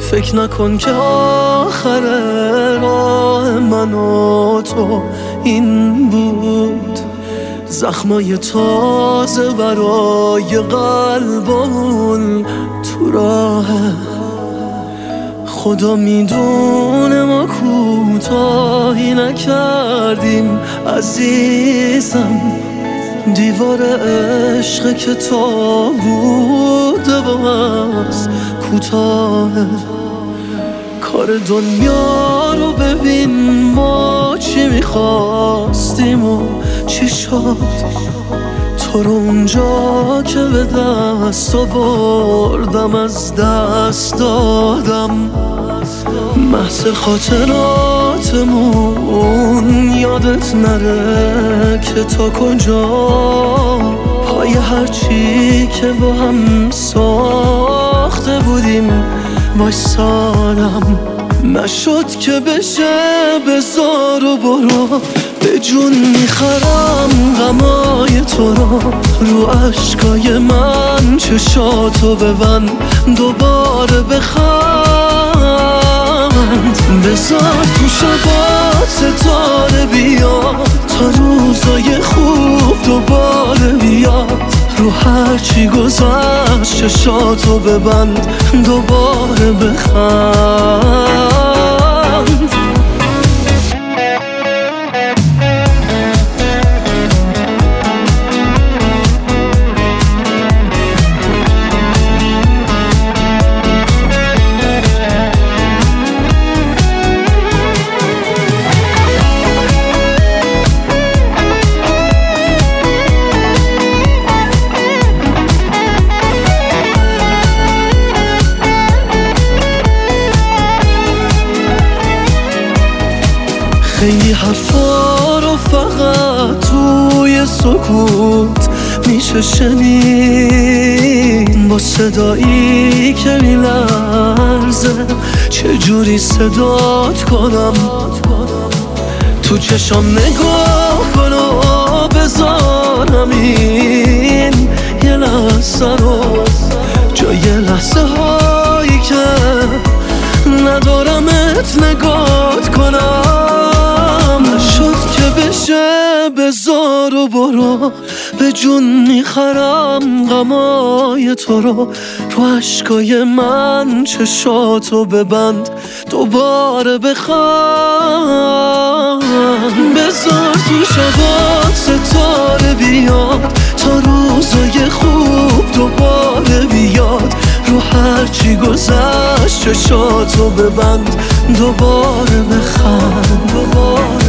فکر نکن که آخر راه من و تو این بود. زخمای تازه برای قلبمون تو راه. خدا میدونه ما کوتاهی نکردیم عزیزم. دیوار عشق که تا بوده باز کوتاهه. کار دنیا رو ببین ما چی میخواستیم و چی شد. تو رو اونجا که به دست آوردم از دست دادم. محض خاطراتمون یادت نره که تا کجا پای هرچی که با هم ساخته بودیم وایسادم. نشد که بشه بذار و برو، به جون میخرم غمای تو رو عشقای من. چشاتو ببند دوباره بخند. بذار تو شبات ستاره بیاد تا روزای خوب دوباره بیاد. رو هرچی گذشت چشاتو ببند دوباره بخند. خیلی حرفا رو فقط توی سکوت میشه شنید. با صدایی که میلرزه چجوری صدات کنم. تو چشام نگاه کن و بذارم این یه لحظه رو جای لحظه هایی که ندارمت نگات کنم. بذار و برو، به جون میخرم غمای تو رو عشقای من. چشاتو ببند دوباره بخند. بذار تو شبات ستاره بیاد تا روزای خوب دوباره بیاد. رو هرچی گذشت چشاتو ببند دوباره بخند.